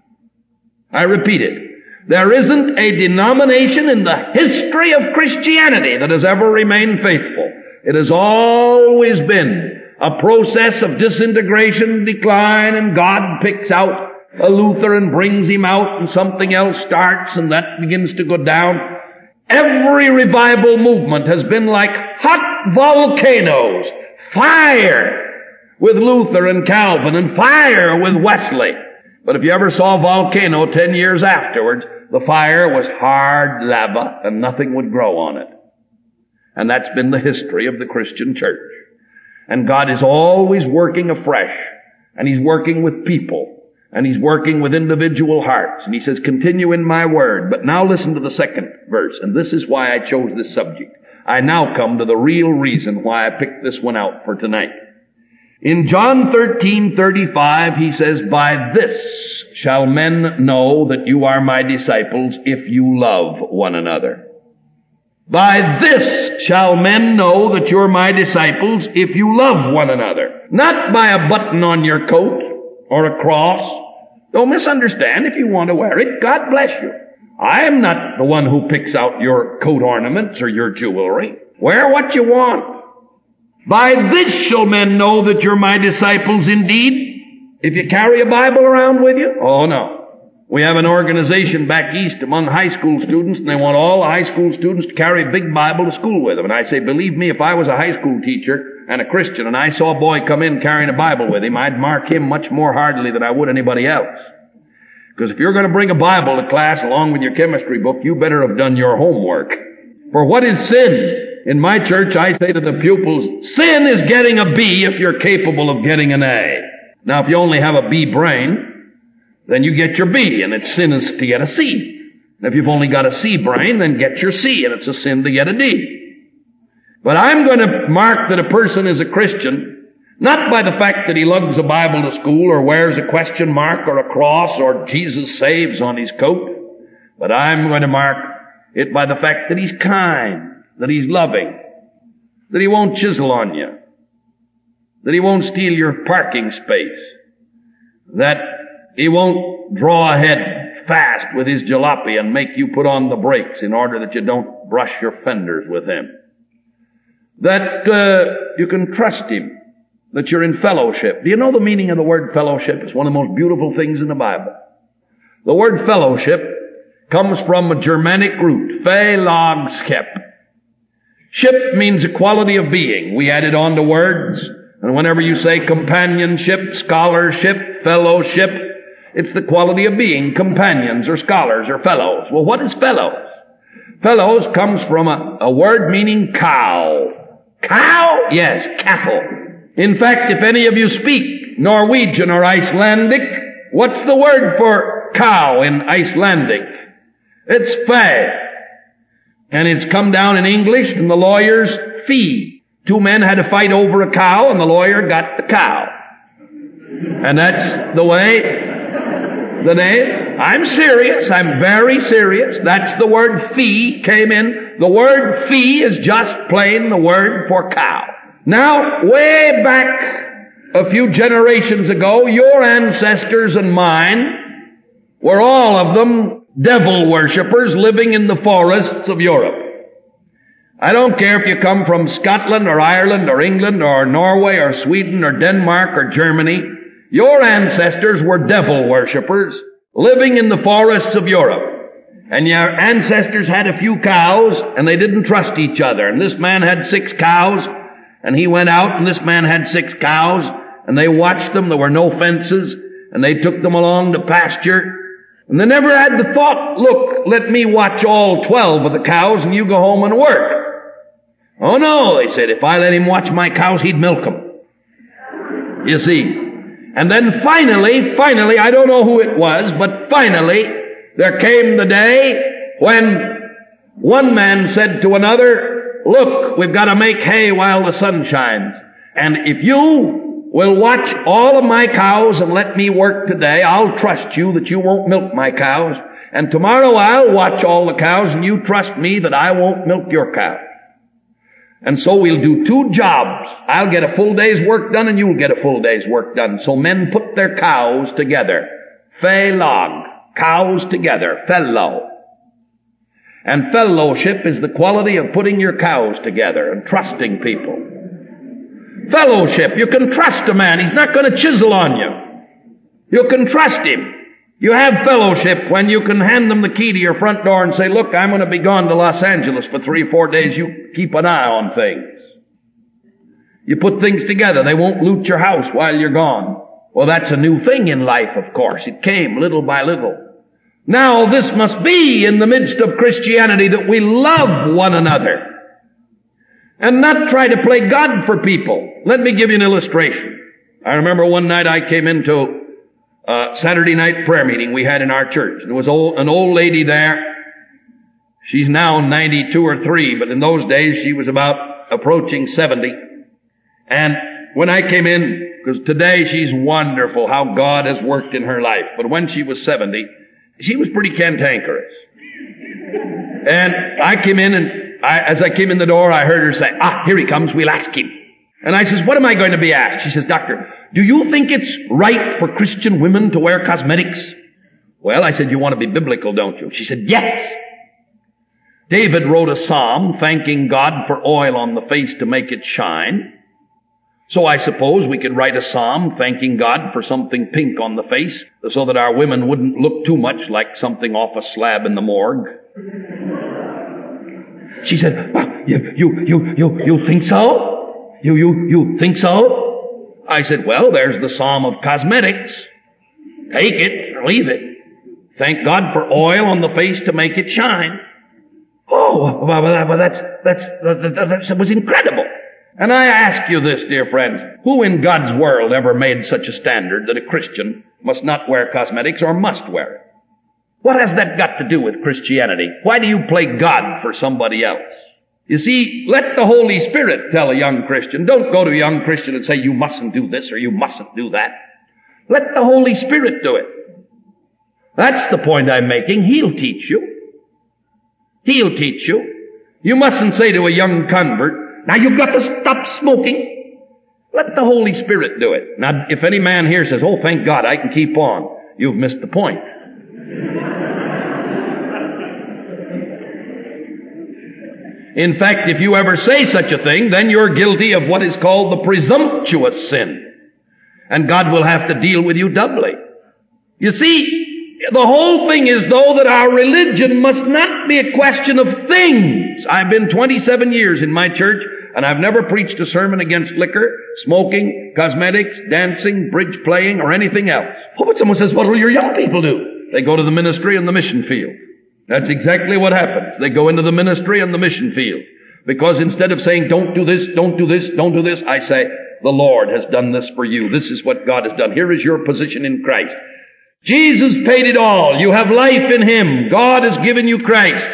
I repeat it. There isn't a denomination in the history of Christianity that has ever remained faithful. It has always been a process of disintegration, decline, and God picks out a Luther and brings him out, and something else starts, and that begins to go down. Every revival movement has been like hot volcanoes. Fire with Luther and Calvin, and fire with Wesley. But if you ever saw a volcano ten years afterwards, the fire was hard lava and nothing would grow on it. And that's been the history of the Christian church. And God is always working afresh. And he's working with people. And he's working with individual hearts. And he says, continue in my word. But now listen to the second verse. And this is why I chose this subject. I now come to the real reason why I picked this one out for tonight. In John thirteen thirty-five, he says, by this shall men know that you are my disciples if you love one another. By this shall men know that you're my disciples if you love one another. Not by a button on your coat or a cross. Don't misunderstand. If you want to wear it, God bless you. I am not the one who picks out your coat ornaments or your jewelry. Wear what you want. By this shall men know that you're my disciples indeed, if you carry a Bible around with you. Oh no. We have an organization back east among high school students, and they want all the high school students to carry a big Bible to school with them. And I say, believe me, if I was a high school teacher and a Christian and I saw a boy come in carrying a Bible with him, I'd mark him much more hardly than I would anybody else. Because if you're going to bring a Bible to class along with your chemistry book, you better have done your homework. For what is sin? In my church, I say to the pupils, sin is getting a B if you're capable of getting an A. Now, if you only have a B brain, then you get your B, and it's sin is to get a C. And if you've only got a C brain, then get your C, and it's a sin to get a D. But I'm going to mark that a person is a Christian, not by the fact that he lugs a Bible to school or wears a question mark or a cross or Jesus saves on his coat, but I'm going to mark it by the fact that he's kind, that he's loving, that he won't chisel on you, that he won't steal your parking space, that he won't draw ahead fast with his jalopy and make you put on the brakes in order that you don't brush your fenders with him, that uh, you can trust him, that you're in fellowship. Do you know the meaning of the word fellowship? It's one of the most beautiful things in the Bible. The word fellowship comes from a Germanic root, fellowship. Ship means a quality of being. We add it on to words, and whenever you say companionship, scholarship, fellowship, it's the quality of being, companions or scholars or fellows. Well, what is fellows? Fellows comes from a, a word meaning cow. Cow? Yes, cattle. In fact, if any of you speak Norwegian or Icelandic, what's the word for cow in Icelandic? It's fe. And it's come down in English from the lawyer's fee. Two men had to fight over a cow, and the lawyer got the cow. And that's the way, the name. I'm serious. I'm very serious. That's the word fee came in. The word fee is just plain the word for cow. Now, way back a few generations ago, your ancestors and mine were all of them devil worshippers living in the forests of Europe. I don't care if you come from Scotland or Ireland or England or Norway or Sweden or Denmark or Germany. Your ancestors were devil worshippers living in the forests of Europe. And your ancestors had a few cows and they didn't trust each other. And this man had six cows and he went out and this man had six cows and they watched them. There were no fences and they took them along to pasture. And they never had the thought, look, let me watch all twelve of the cows and you go home and work. Oh no, they said, if I let him watch my cows, he'd milk them. You see. And then finally, finally, I don't know who it was, but finally, there came the day when one man said to another, look, we've got to make hay while the sun shines. And if you will watch all of my cows and let me work today, I'll trust you that you won't milk my cows. And tomorrow I'll watch all the cows and you trust me that I won't milk your cows. And so we'll do two jobs. I'll get a full day's work done and you'll get a full day's work done. So men put their cows together. Felog. Cows together. Fellow. And fellowship is the quality of putting your cows together and trusting people. Fellowship. You can trust a man. He's not going to chisel on you. You can trust him. You have fellowship when you can hand them the key to your front door and say, look, I'm going to be gone to Los Angeles for three or four days. You keep an eye on things. You put things together. They won't loot your house while you're gone. Well, that's a new thing in life, of course. It came little by little. Now, this must be in the midst of Christianity that we love one another and not try to play God for people. Let me give you an illustration. I remember one night I came into Uh, Saturday night prayer meeting we had in our church. There was old, an old lady there. She's now ninety-two or three, but in those days she was about approaching seventy. And when I came in, because today she's wonderful how God has worked in her life, but when she was seventy, she was pretty cantankerous. And I came in and I, as I came in the door, I heard her say, ah, here he comes, we'll ask him. And I says, what am I going to be asked? She says, Doctor, do you think it's right for Christian women to wear cosmetics? Well, I said, you want to be biblical, don't you? She said, yes. David wrote a psalm thanking God for oil on the face to make it shine. So I suppose we could write a psalm thanking God for something pink on the face so that our women wouldn't look too much like something off a slab in the morgue. She said, oh, you, you, you, you, you think so? You, you, you think so? I said, well, there's the Psalm of Cosmetics. Take it or leave it. Thank God for oil on the face to make it shine. Oh, well, well that's, that's, that, that, that was incredible. And I ask you this, dear friends, who in God's world ever made such a standard that a Christian must not wear cosmetics or must wear it? What has that got to do with Christianity? Why do you play God for somebody else? You see, let the Holy Spirit tell a young Christian. Don't go to a young Christian and say, you mustn't do this or you mustn't do that. Let the Holy Spirit do it. That's the point I'm making. He'll teach you. He'll teach you. You mustn't say to a young convert, now you've got to stop smoking. Let the Holy Spirit do it. Now, if any man here says, oh, thank God, I can keep on, you've missed the point. In fact, if you ever say such a thing, then you're guilty of what is called the presumptuous sin. And God will have to deal with you doubly. You see, the whole thing is, though, that our religion must not be a question of things. I've been twenty-seven years in my church, and I've never preached a sermon against liquor, smoking, cosmetics, dancing, bridge playing, or anything else. Oh, but someone says, what will your young people do? They go to the ministry and the mission field. That's exactly what happens. They go into the ministry and the mission field. Because instead of saying, don't do this, don't do this, don't do this, I say, the Lord has done this for you. This is what God has done. Here is your position in Christ. Jesus paid it all. You have life in Him. God has given you Christ.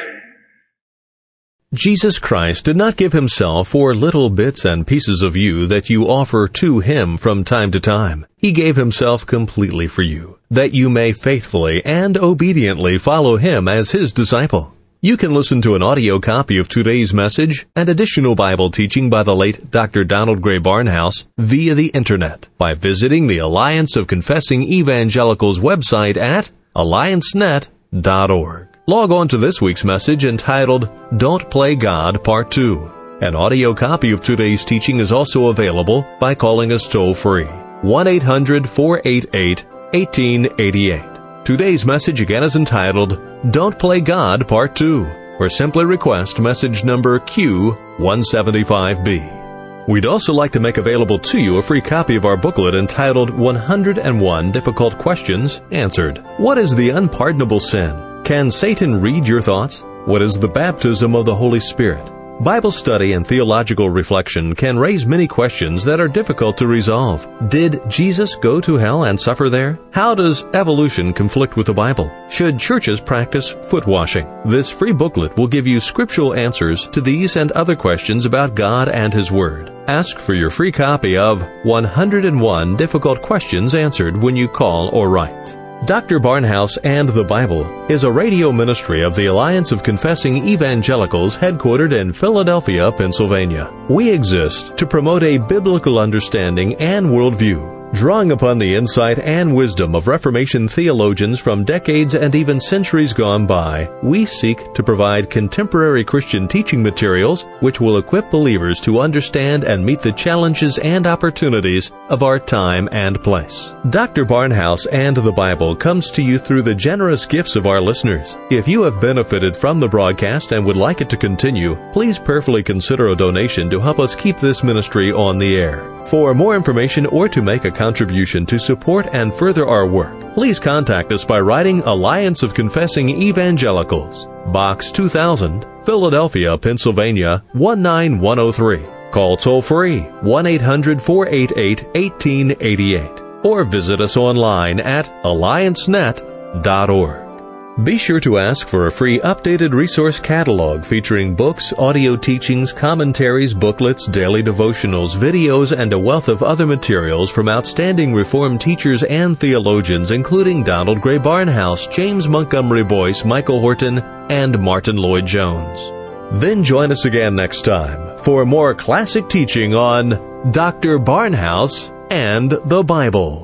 Jesus Christ did not give Himself for little bits and pieces of you that you offer to Him from time to time. He gave Himself completely for you, that you may faithfully and obediently follow Him as His disciple. You can listen to an audio copy of today's message and additional Bible teaching by the late Doctor Donald Gray Barnhouse via the Internet by visiting the Alliance of Confessing Evangelicals website at alliance net dot org. Log on to this week's message entitled, Don't Play God, Part two. An audio copy of today's teaching is also available by calling us toll-free, one eight hundred four eight eight one eight eight eight. Today's message again is entitled, Don't Play God, Part two, or simply request message number Q one seventy-five B. We'd also like to make available to you a free copy of our booklet entitled one hundred one Difficult Questions Answered. What is the unpardonable sin? Can Satan read your thoughts? What is the baptism of the Holy Spirit? Bible study and theological reflection can raise many questions that are difficult to resolve. Did Jesus go to hell and suffer there? How does evolution conflict with the Bible? Should churches practice foot washing? This free booklet will give you scriptural answers to these and other questions about God and His Word. Ask for your free copy of one hundred one Difficult Questions Answered when you call or write. Doctor Barnhouse and the Bible is a radio ministry of the Alliance of Confessing Evangelicals headquartered in Philadelphia, Pennsylvania. We exist to promote a biblical understanding and worldview, drawing upon the insight and wisdom of Reformation theologians from decades and even centuries gone by. We seek to provide contemporary Christian teaching materials which will equip believers to understand and meet the challenges and opportunities of our time and place. Doctor Barnhouse and the Bible comes to you through the generous gifts of our listeners. If you have benefited from the broadcast and would like it to continue, please prayerfully consider a donation to help us keep this ministry on the air. For more information or to make a contribution to support and further our work, please contact us by writing Alliance of Confessing Evangelicals, Box two thousand, Philadelphia, Pennsylvania, one nine one oh three. Call toll-free one eight hundred four eight eight one eight eight eight or visit us online at alliance net dot org. Be sure to ask for a free updated resource catalog featuring books, audio teachings, commentaries, booklets, daily devotionals, videos, and a wealth of other materials from outstanding Reformed teachers and theologians including Donald Gray Barnhouse, James Montgomery Boyce, Michael Horton, and Martin Lloyd-Jones. Then join us again next time for more classic teaching on Doctor Barnhouse and the Bible.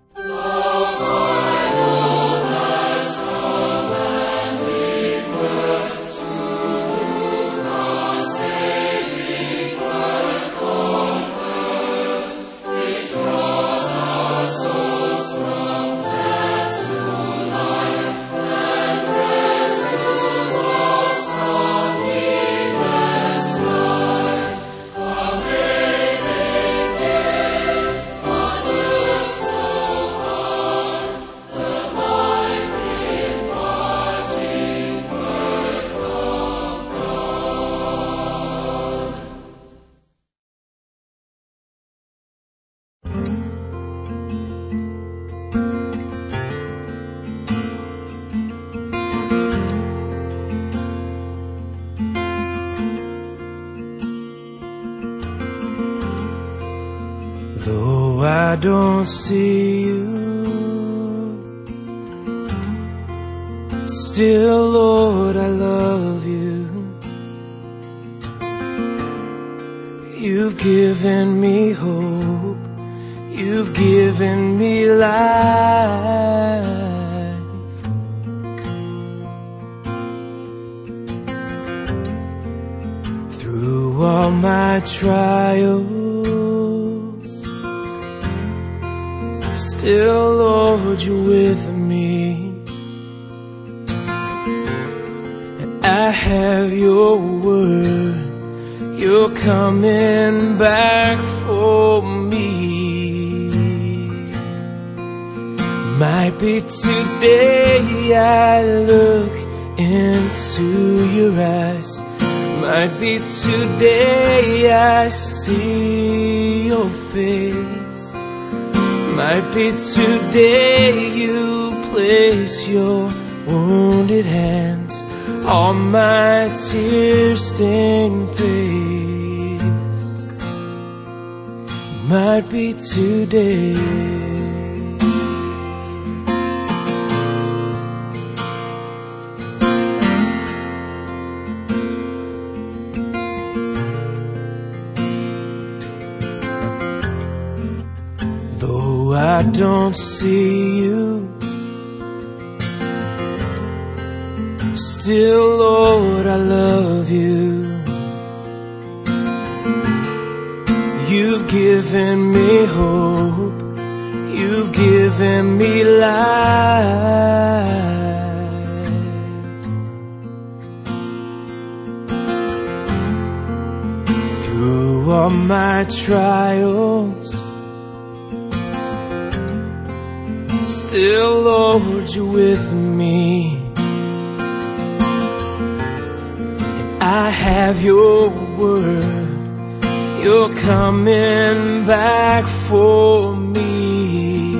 Though I don't see you, still, Lord, I love you. You've given me hope, you've given me life. Through all my trials, still, Lord, you're with me. And I have your word, you're coming back for me. Might be today I look into your eyes, Might be today I see your face. Might be today you place your wounded hands on my tear-stained face. Might be today. Though I don't see you, still, Lord, I love you. You've given me hope, you've given me life. Through all my trials, still, Lord, you're with me. And I have your word, you're coming back for me.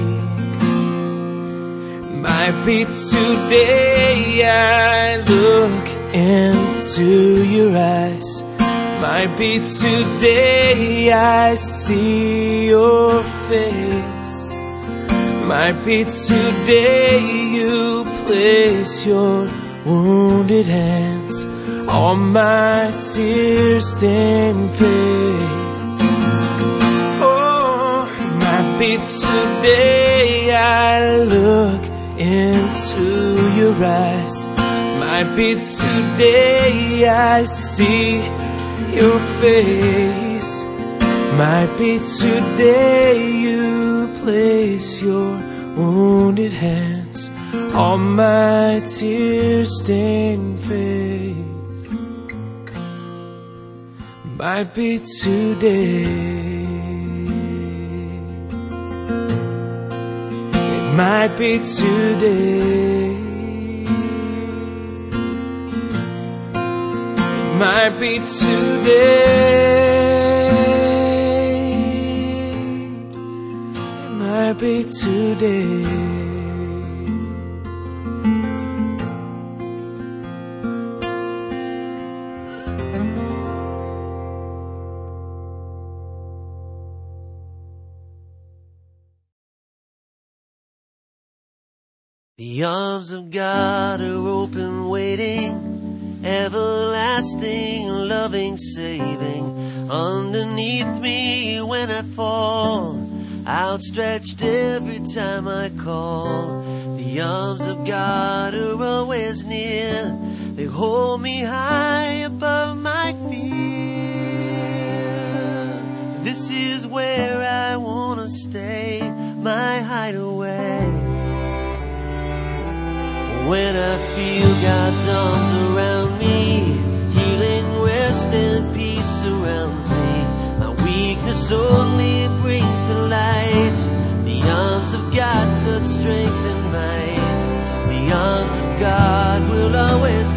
Might be today I look into your eyes. Might be today I see your face. Might be today you place your wounded hands on my tear-stained face. Oh, might be today I look into your eyes. Might be today I see your face. Might be today you place your wounded hands on my tear-stained face. Might be today. It might be today. It might be today. Might be today. The arms of God are open, waiting, everlasting, loving, saving, underneath me when I fall, outstretched every time I call. The arms of God are always near, they hold me high above my fear. This is where I want to stay, my hideaway. When I feel God's arms around me, healing, rest, and peace surrounds me. My weakness only brings to light the arms of God, such strength and might. The arms of God will always